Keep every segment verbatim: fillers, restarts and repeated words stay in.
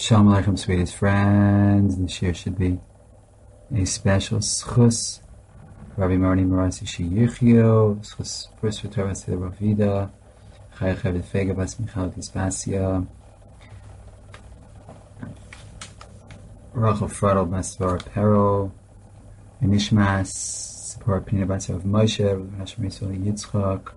Shalom Aleichem, sweetest friends. This year should be a special schus. Rabbi Marni Marasi Shiyichio, schus first for Torah to the Ravida, Chai Chavid Fega Bas Michal Dispasia, Rachel Fradel Bas Var Pero, Nishmas, Sapor Pina Bas of Moshe, Hashem Yisrael Yitzchak.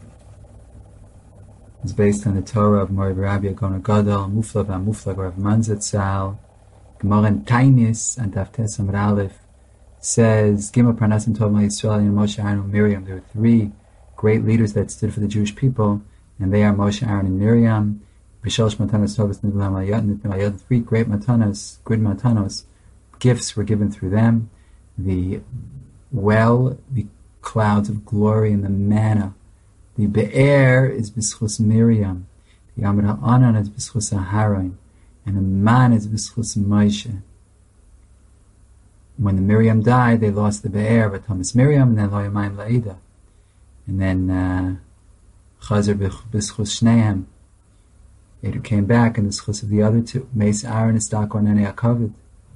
It's based on the Torah of Mori Rabbi Agona Gadol, Mufla Mufla Rav Manzatzal, Gemara in Tainis and Daftes Amar Aleph says, Gimel Parnasim Tov Yisrael and Moshe, Aaron, and Miriam. There were three great leaders that stood for the Jewish people, and they are Moshe, Aaron, and Miriam. B'shalosh matanos tovos nitnu lahem hayot. Three great matanos, good matanos, gifts were given through them. The well, the clouds of glory, and the manna. The Be'er is B'schus Miriam. The Amar Ha'anan is B'schus Aharon. And the Man is B'schus Moshe. When the Miriam died, they lost the Be'er, but Thomas Miriam, and then Lo Yamayim La'ida. And then Chazer B'schus Shneim. It came back, and the schus of the other two, Meis Aaron is Dakon and Yaakov.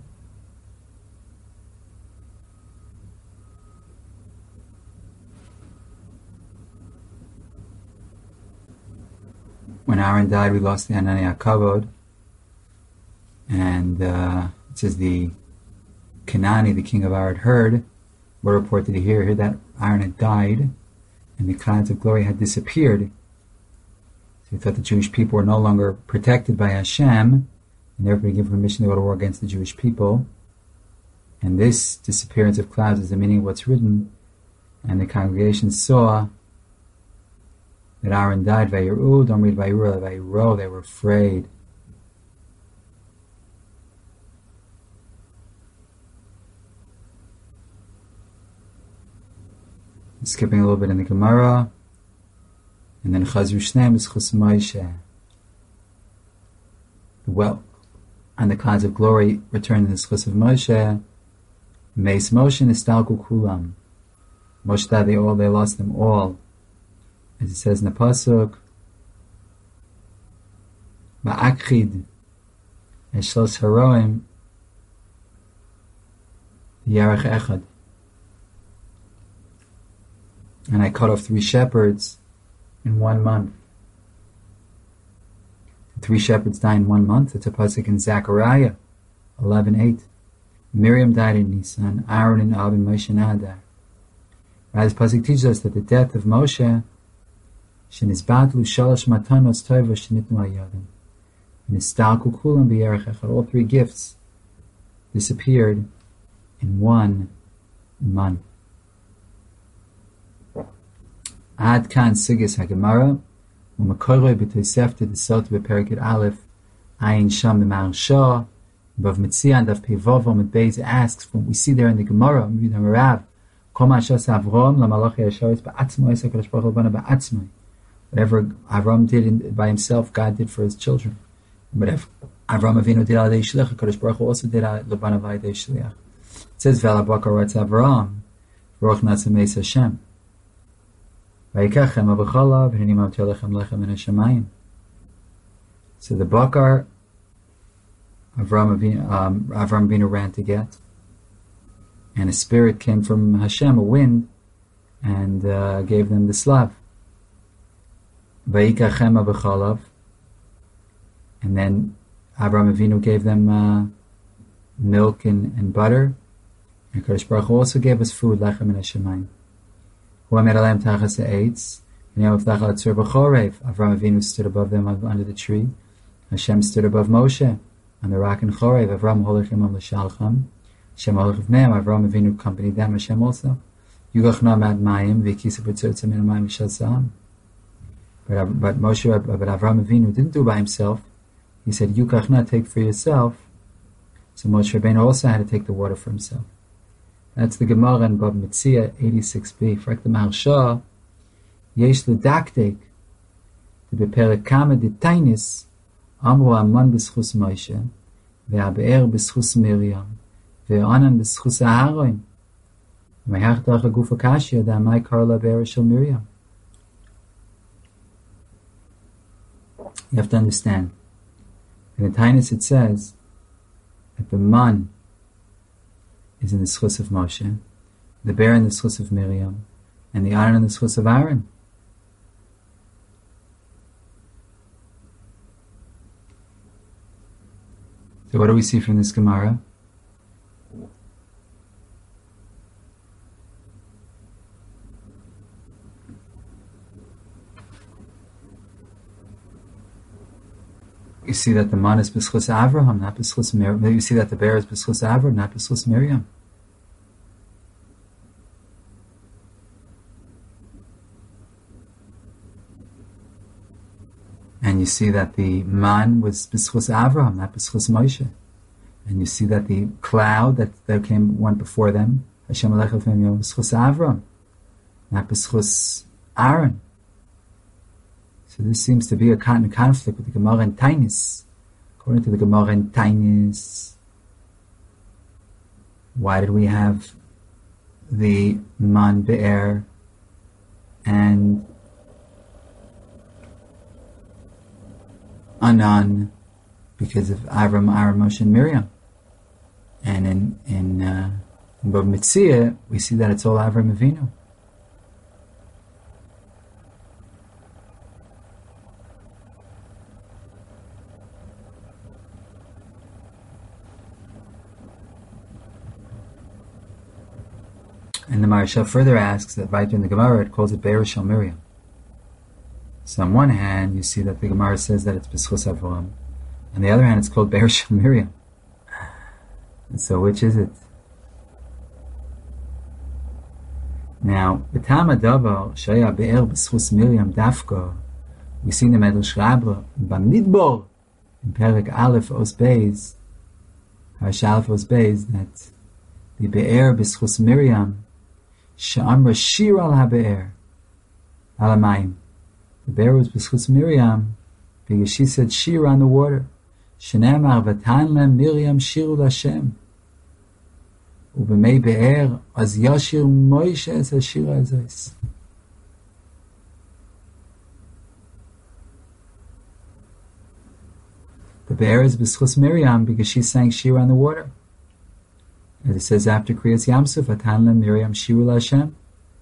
When Aaron died, we lost the Anani Kavod, and uh, it says the Kanani, the king of Arad, heard. What report did he hear? He heard that Aaron had died, and the clouds of glory had disappeared. So he thought the Jewish people were no longer protected by Hashem, and therefore he gave permission to go to war against the Jewish people. And this disappearance of clouds is the meaning of what's written. And the congregation saw that Aaron died. Vayiru, don't read Vayiru, Vayiru, they were afraid. Skipping a little bit in the Gemara, and then Chazru Shneim is Chus Moshe. The well and the clouds of glory returned in the Chus of Moshe. Meis Moshe Nistalku Kulam. Moshe died, they all they lost them all. As it says in the Pasuk, Ba'akchid Eshlos Haroim Yarech Echad. And I cut off three shepherds in one month. Three shepherds die in one month. It's a Pasuk in Zechariah eleven eight. Miriam died in Nisan, Aaron in Av, and Moshe in Adar. Right, this Pasuk teaches us that the death of Moshe Shenizbatlu shalosh matanos tova shenitnu hayadim. Nistalku kulam b'yerech echad. All three gifts disappeared in one month. Ad kan sigis hagemara u'makoroi b'toisefta d'sot b'perikid aleph ayin sham b'marsha above mitzian daf peivovo mitbeis asks from what we see there in the Gemara in the Marav kol ma'ashas Avram lamalach yasharis ba'atzmai sakadosh baruch hu bana ba'atzmai. Whatever Avram did in, by himself, God did for his children. Whatever Avram Avinu did al Shliach, Kadosh Baruch Hu also did al Labanav al Shliach. It says V'ala Bakar Ratz Avram, Baruch Natzim Meis Hashem. Vayikachem avachalav v'hini ma'atir lechem lechem min hashamayim. So the Bakar Avram Avinu, um, Avram Avinu ran to get, and a spirit came from Hashem, a wind, and uh, gave them the slav. Vayikachem avachalav, and then Abraham Avinu gave them uh, milk and, and butter, and Kadosh Baruch Hu also gave us food, lechem min hashamayim. Hu amer aleim tachas ha'etz, v'nei avtach al tzur b'chorev. Abraham Avinu stood above them under the tree. Hashem stood above Moshe on the rock in Chorev. Avraham holech imam l'shalcham. Hashem holech v'neim. Avraham Avinu accompanied them. Hashem also. Yugach na mad mayim v'kisa b'tzurtzah min mayim v'shal sa'am. But, but Moshe, but Avraham Avinu didn't do it by himself. He said, Yukachna, take for yourself. So Moshe Rabbeinu also had to take the water for himself. That's the Gemara in Bab Metzia eighty-six b. Frak the Maharsha, Yesh l'daktek, the beperek kama detainis, amru aman b'schus Moshe, ve'abe'er b'schus Miriam, ve'anan b'schus Aharon. Me'hach darach ha'guf ha'kashya, da'amai karla be'er shel Miriam. You have to understand. In the Tainus it says that the man is in the schus of Moshe, the bear in the schus of Miriam, and the iron in the schus of Aaron. So what do we see from this Gemara? You see that the man is b'schus Avraham, not b'schus Miriam. You see that the bear is b'schus Avraham, not b'schus Miriam. And you see that the man was b'schus Avraham, not b'schus Moshe. And you see that the cloud that, that came went before them, Hashem Alecha Fem Yom, b'schus Avraham, not b'schus Aaron. So this seems to be a conflict with the Gemara and Tainis. According to the Gemara and Tainis, why did we have the Man Be'er and Anan? Because of Avram, Aaron, Moshe, and Miriam. And in in uh, in Bava Metzia, we see that it's all Avram Avinu. And the Maharsha further asks that right in the Gemara it calls it Be'er Shel Miriam. So on one hand, you see that the Gemara says that it's B'schus Avram. On the other hand, it's called Be'er Shel Miriam. And so which is it? Now, B'tam Adavar Shaya Be'er B'schus Miriam Dafka, we see in the Medrash Rabbah, Bamidbor, in Perek Aleph Os Beis, Harash Aleph Os Beis, that the Be'er B'schus Miriam Sha'amra Shir al HaBe'er Al HaMayim. The bear was b'schus Miriam because she said shir on the water. Shenemar v'tan lem Miriam shiru l'Hashem. Ubemei be'er az yashir Moshe es hashir hazos. The bear is b'schus Miriam because she sang shir on the water. As it says after Kriyas Yamsuf, v'tan lem Miriam shiru l'Hashem.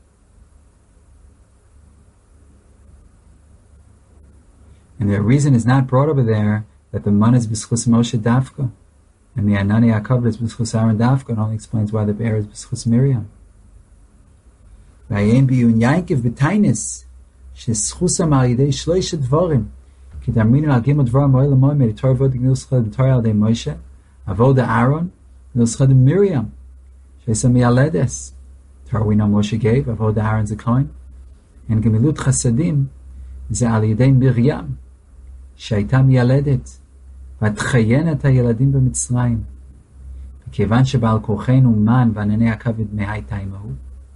And the reason is not brought over there that the man is b'schus Moshe Dafka, and the Anani HaKavod is b'schus Aaron Dafka. It only explains why the bear is b'schus Miriam. V'ayem biyun Yankiv b'tainis sheschusam al yidei shloisha dvarim ki damrinu al gimel dvarim oil amoyim editor vod gnilschad b'tor al dei Moshe avoda Aaron gnilschad Miriam sheisam yaledes. Torah we know Moshe gave avoda Aaron's a coin, and gemilut chasadim ze al yidei Miriam שהייתה מיילדת, ותחיין את הילדים במצרים, וכיוון שבעל כוחנו מן וענני הכבד מהייתה עמהו.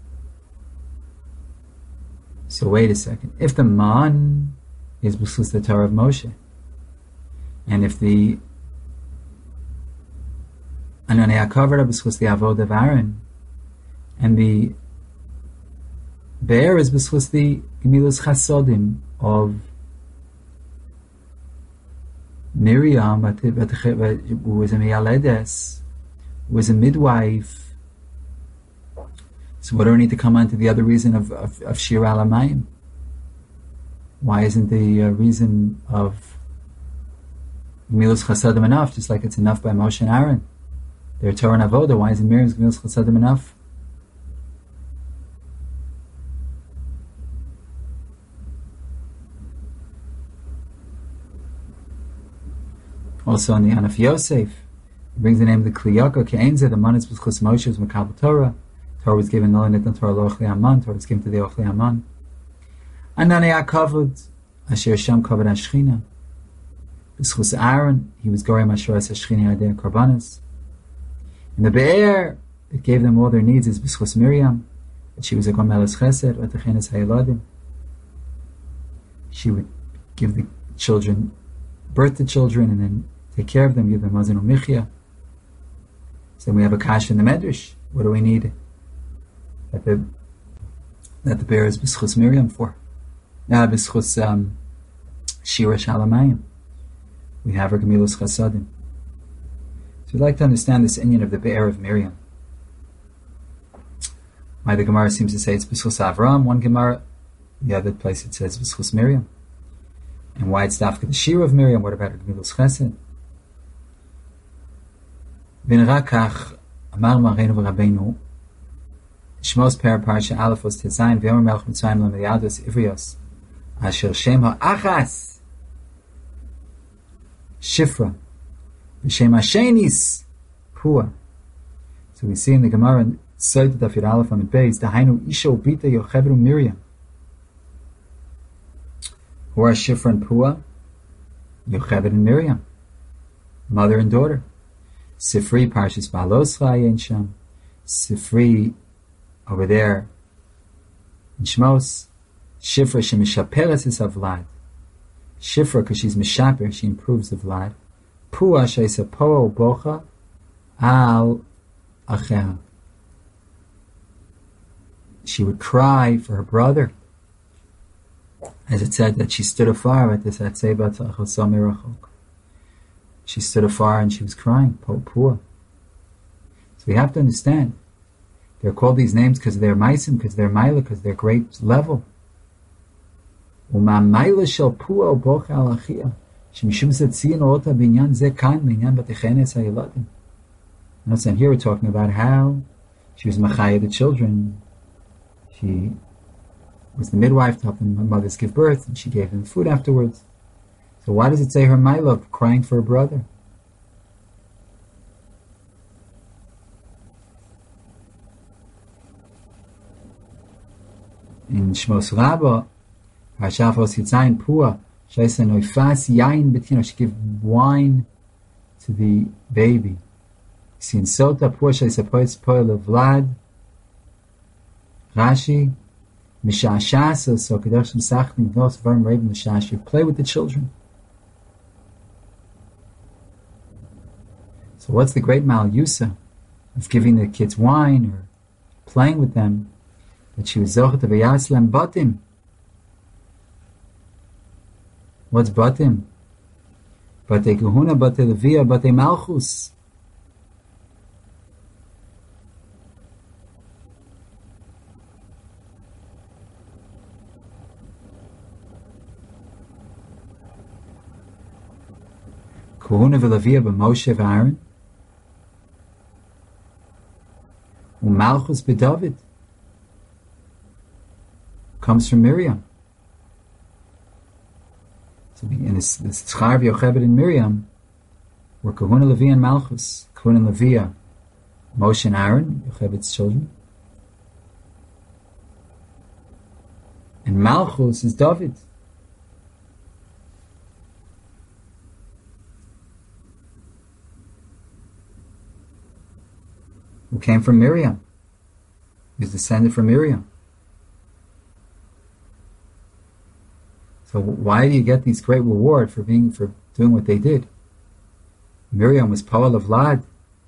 So wait a second. If the man is b'schus the Torah of Moshe, and if the Anani HaKavod are b'schus the Avod of Aaron, and the bear is b'schus the Gemilus Chasodim of Miriam, but, but, but was a miyaledes, was a midwife. So what do we need to come on to the other reason of, of, of Shir al HaMayim? Why isn't the uh, reason of Gemilus Chasadim enough, just like it's enough by Moshe and Aaron? They're Torah and Avodah. Why isn't Miriam's Gemilus Chasadim enough? Also on the Anaf Yosef, he brings the name of the Kliyaka, Ke'enze, the man is b'schus Moshe, was Makabel Torah. Torah was given, no net on Torah lo Ochli Haman, Torah was given to the Ochli Haman. Anani HaKavod, Asher Shem Kavod HaShechina. B'schus Aaron, he was Gorei Mashoras HaShechina Yadei HaKorbanos. And the Be'er, that gave them all their needs, is b'schus Miriam, that she was a Gomeles Chesed, or Techenes HaYeladim. She would give the children birth to children and then take care of them, give them mazon u'michya. So then we have a kasha in the Medrash. What do we need that the that the bear is b'schus Miriam for? Now b'schus um, Shira Shel HaMayim. we have her Gemilus Chasadim. So we'd like to understand this inyan of the Be'er of Miriam. Why the Gemara seems to say it's B'schus Avram, one Gemara, the other place it says B'schus Miriam. And why it's Dafka the Shira of Miriam, what about her Gemilus Chesed? V'nera kach, Amar Mareinu v'Rabbeinu, Shmos Per Parsha Aleph was Tezayin, V'yomer Melech Mitzrayim L'Meyadus Ivrios, Asher Shem HaAchas, Shifra, V'Shem HaShenis, Pua. So we see in the Gemara, Sod Dafir Aleph Amid Beis, Dahainu Isha Ubita Yochevru Miriam. Who are Shifra and Pua? Yocheved and Miriam, mother and daughter. Sifri Parshas Ba'alos Chayin Sham. Sifri over there in Shmos. Shifra Shemishaperes is Vlad. Shifra because she's Mishaper, she improves the Vlad. Pua Sheisa Poa Bocha Al Acheha. She would cry for her brother. As it said that she stood afar at this Atzeba Tzachosam Mirachok. She stood afar and she was crying, Pua. So we have to understand, they're called these names because they're Maisim, because they're Maila, because they're great level. Uma Maila shel Pua Bocha al Achia, Shemishum Zetzion Ota Binyan Zekan Linyan Batechenes HaYeladim. And here we're talking about how she was Machaya the children. She was the midwife to help them, her mothers give birth, and she gave them food afterwards. So why does it say her Maila crying for her brother? In Shmos Rabbah, Hashafos Yitzayin Pua, Shaisa Noifas Yain Betino, she gave wine to the baby. Sin Sota Pua Shaisa Poetz Poel Vlad, Rashi, Mishashasa, so Kedoshim Sachnim, Vos Varm Raven Mishash, you play with the children. So what's the great Mal Yusa of giving the kids wine or playing with them? That she was Zochet of Yaslam Batim. What's Batim? Bate Kahuna, Bate Levia, Bate Malchus. Kahuna v'Levia b'Moshe v'Aaron. U'Malchus b'David. Comes from Miriam. So in this Tzchar v'Yocheved and Miriam were Kahuna, Levi, and Malchus. Kahuna and Levi, Moshe and Aaron, Yocheved's children. And Malchus is David. Who came from Miriam. He was descended from Miriam. So why do you get these great reward for being for doing what they did? Miriam was Poel of Vlad.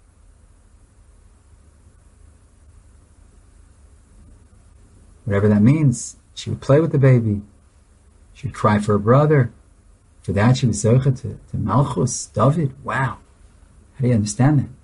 Whatever that means, she would play with the baby. She would cry for her brother. For that she was Zocha to, to Malchus, David. Wow. How do you understand that?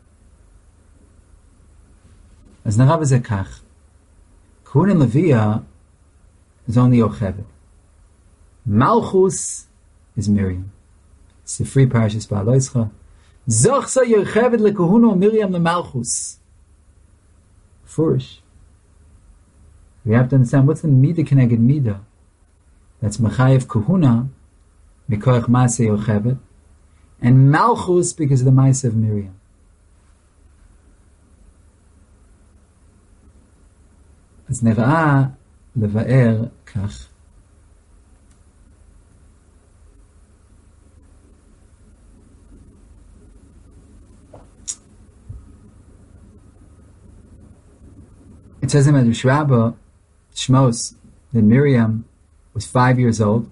As Narav is a kach. Kahuna and Leviah is only Yocheved. Malchus is Miriam. Sifri Parashas Ba'aloischa. Zochsa Yocheved leKahuna Miriam leMalchus. Furish. We have to understand what's the Midah Keneged Midah. That's Mechayev Kahuna, Mikoach Maaseh Yocheved, and Malchus because of the Maaseh of Miriam. אז נראה לבאר כך. It says in Medrash Rabbah, Shmos, that Miriam was five years old.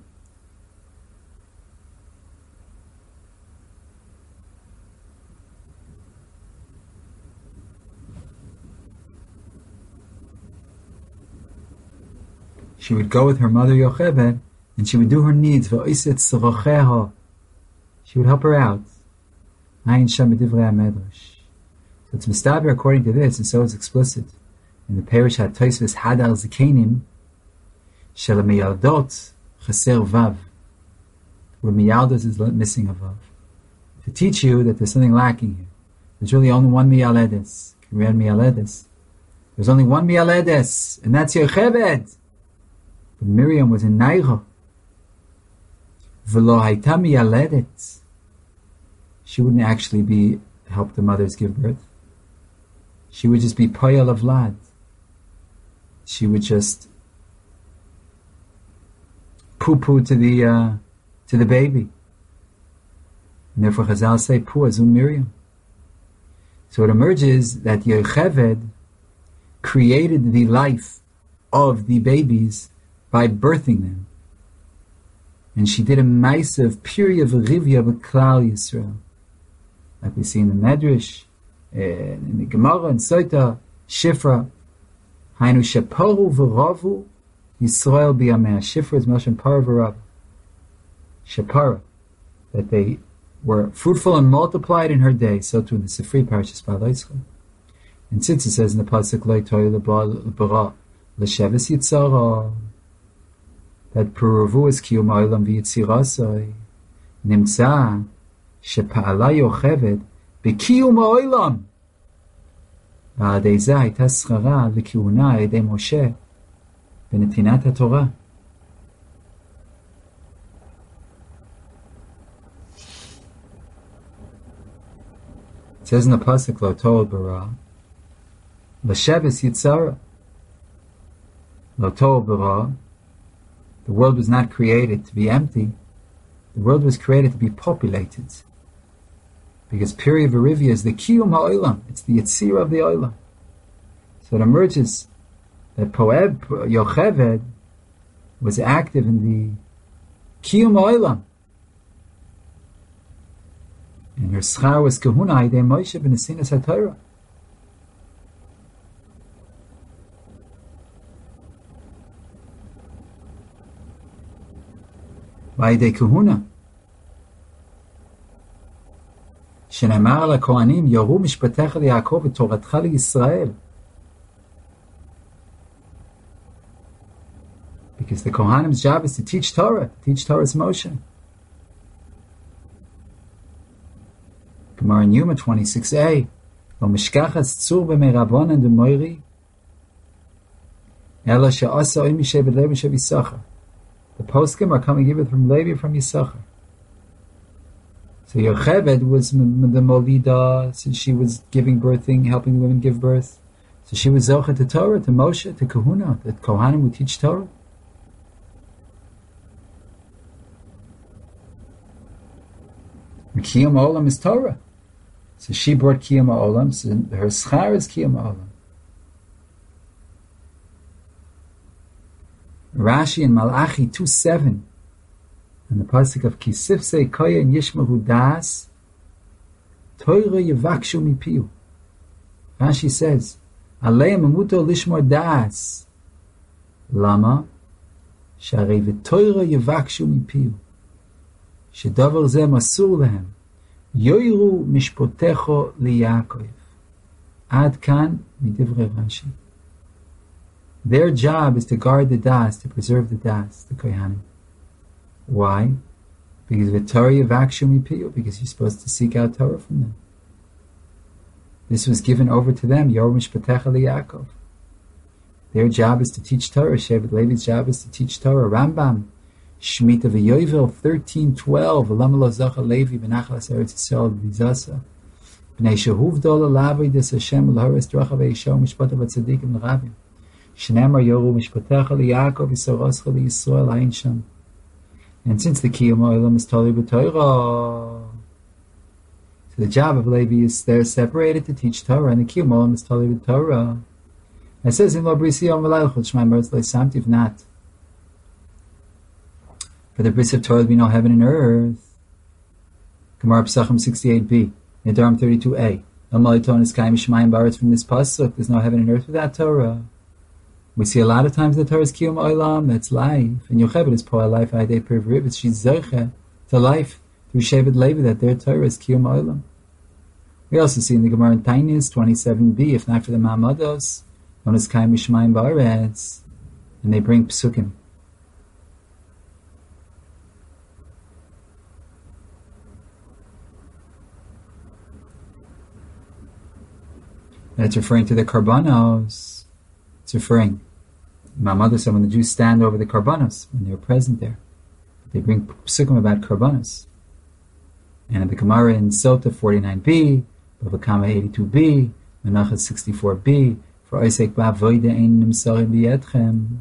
She would go with her mother Yocheved, and she would do her needs. She would help her out. Ayin Sham B'divrei HaMedrash. So it's Mistaber according to this, and so it's explicit. In the parish had Tosfos Hadar Zikenim, Shel Miyaldot Chaser Vav. Where Miyaldos is missing a Vav. To teach you that there's something lacking here. There's really only one Miyaledes. Can we read Miyaledes? There's only one Miyaledes, and that's Yocheved. But Miriam was in Naicha. V'lo hayta miyaledet. She wouldn't actually be help the mothers give birth. She would just be poyal of vlad. She would just poo-poo to the uh, to the baby. And therefore Chazal say pu azum Miriam. So it emerges that Yocheved created the life of the babies by birthing them. And she did a ma'aseh of pirya v'rivya b'klal Yisrael. Like we see in the Medrash, in the Gemara, and Sota, Shifra, Hainu sheparu v'ravu Yisrael b'yameh. Shifra is Moshe Parah v'ravu. Shepara, that they were fruitful and multiplied in her day. So too in the Sifri Parashas Ba'alaitzcha. And since it says in the pasuk Lo toy lebara l'sheves yitzara, that puravu is kiyum ha'olam v'yitzirasai, nimtza shepa'ala Yocheved b'kiyum ha'olam v'adei zeh hayta schara v'kihuna ha'edei Moshe b'netinat ha'torah. It says in the pasuk Lo toy bara l'sheves yitzara, Lo toy bara. The world was not created to be empty. The world was created to be populated. Because Pirya V'Rivya is the Kiyum HaOlam. It's the Yetzirah of the Olam. So it emerges that Poeb Yocheved was active in the Kiyum HaOlam. And her schar was Kahuna Ha'idei Moshe b'Nesinas HaTorah. V'ayidei Kahuna. שנאמר על הכהנים, יורו משפטיך ליעקב ותורתך לישראל. Because the Kohanim's job is to teach Torah, teach Torah's motion. Gemara in Yuma twenty-six a. Lo mishkachas tzur b'meirabonan d'moiri, ela she'asa oim mishevet Levi shev Yisachar. The poskim are coming either from Levi or from Yisachar. So Yocheved was m- the Molida, since she was giving birthing, helping the women give birth. So she was Zocha to Torah, to Moshe, to Kahuna, that Kohanim would teach Torah. And Kiyum Olam is Torah. So she brought Kiyum Olam, so her schar is Kiyum Olam. Rashi in Malachi two seven, and the pasuk of Kisifsei Koya and Yishmahu Das, Torah Yevakshu Mipiu. Rashi says, Aleim Amuto Lishmor Das. Lama? Sharei v'Torah Yevakshu Mipiu. Shedavar Zeh Masur Lehem. Yoiru Mishpotecho LiYaakov. Ad Kan Midivrei Rashi. Their job is to guard the Das, to preserve the Das, the Kohanim. Why? Because V'Torah Yevakshu Mipiu, because you're supposed to seek out Torah from them. This was given over to them, Yoru Mishpatecha LiYaakov. Their job is to teach Torah. Shevet Levi's job is to teach Torah. Rambam, Shemitah V'Yovel thirteen twelve, V'lama lo zacha Levi b'nachlas Eretz Yisrael v'Vizasa, B'nei shehuv dola lavoi des Hashem l'horis dracha v'yishor mishpata v'tzadikim l'ravim. Shneimar Yoru Mishpatecha LiYaakov Yisaroscha LiYisrael Ayin Sham. And since the Kiyum Olam is totally b'Torah, so the job of Levi is they're separated to teach Torah, and the Kiyum Olam is totally b'Torah. It says in Lo Brisi Yom V'Layl Chut Shmai Meretz Lo Samti, if not. For the bris of Torah there be no heaven and earth. Gemara Pesachim sixty-eight b, Nedarim thirty-two a. No Maliton is Kaim Shmayim Baretz. From this pasuk, there's no heaven and earth without Torah. We see a lot of times the Torah is Kiyum Olam, that's life. And Yocheved is Po'al life, Ayidei Pirv Rivitz, she's Zoche to life through Shevet Levi that their Torah is Kiyum Olam. We also see in the Gemara in Tainis twenty-seven b, if not for the Ma'amados, known as Kaim Mishmayim Ba'aretz, and they bring Psukim. And it's referring to the Karbanos. It's referring, Ma'amados, when the Jews stand over the Karbanos, when they were present there, they bring Psukim about Karbanos. And in the Gemara in Sota forty-nine b, Bava Kama eighty-two b, Menachas sixty-four b, for Isaac Ba'avoida Ein Nimsarim B'yedchem.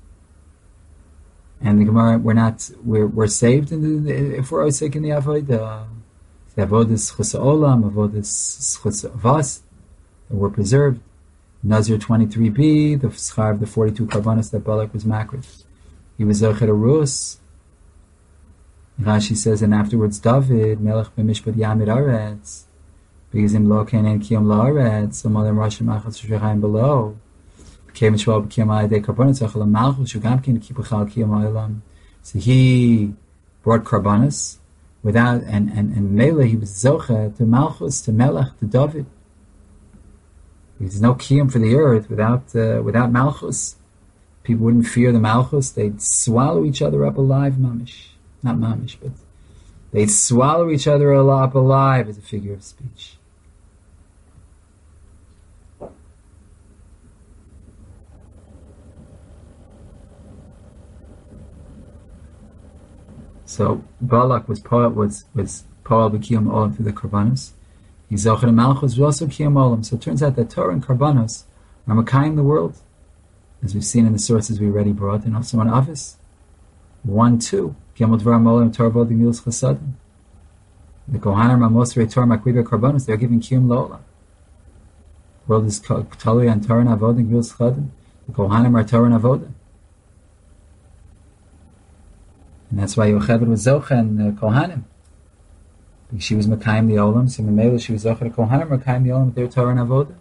And the Gemara, we're not, we're we're saved in the, if we're Isaac in the Avoida. The Avodah is Chus Olam, Avodah is Chus Avas, that we're preserved. Nazir twenty-three b, the schar of the forty-two Karbanos that Balak was makrid. He was Zochet Arus. Rashi says, and afterwards David, Melech b'mishpat Yamid Aretz, because him lo kenen kiyom la'aretz, so modern Rashi machas shechayim below, became shval b'kiyom ha'idei karbonos, achal malchus shugam ken kibachal kiyom ha'olam. So he brought karbonos without, and and and Mele he was zoche to malchus, to Melech, to David. There's no kiyom for the earth without uh, without malchus. People wouldn't fear the malchus; they'd swallow each other up alive, mamish. Not mamish, but they'd swallow each other up alive as a figure of speech. So Balak was was was Paul b'kiyum olam through the karbanos. He's zocher malchus was also kiyum olam. So it turns out that Torah and karbanos are makayim the world, as we've seen in the sources we already brought, and also on Avis one two. The Kohanim are Mosrei Torah Makriva Karbanos. They're giving Kiyum Lo'olam. The world is Talui and Torah and Avodah and Gilus Chadim. The Kohanim are Torah and Avodah. And that's why Yocheved was Zocha and uh, Kohanim. Because she was Makayim the Olam, so Memela she was Zocha and Kohanim Makayim the Olam with their Torah and Avodah.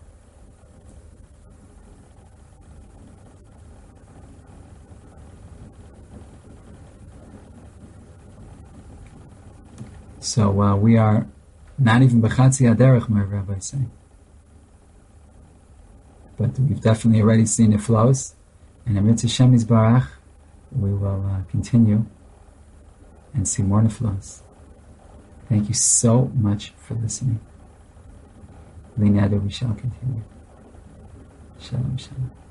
So uh, we are not even b'chatzi haderech, my rabbi is saying. But we've definitely already seen the flows. And in Mitzvah Shem Yisbarach, we will uh, continue and see more neflos. Thank you so much for listening. Linada, we shall continue. Shalom, shalom.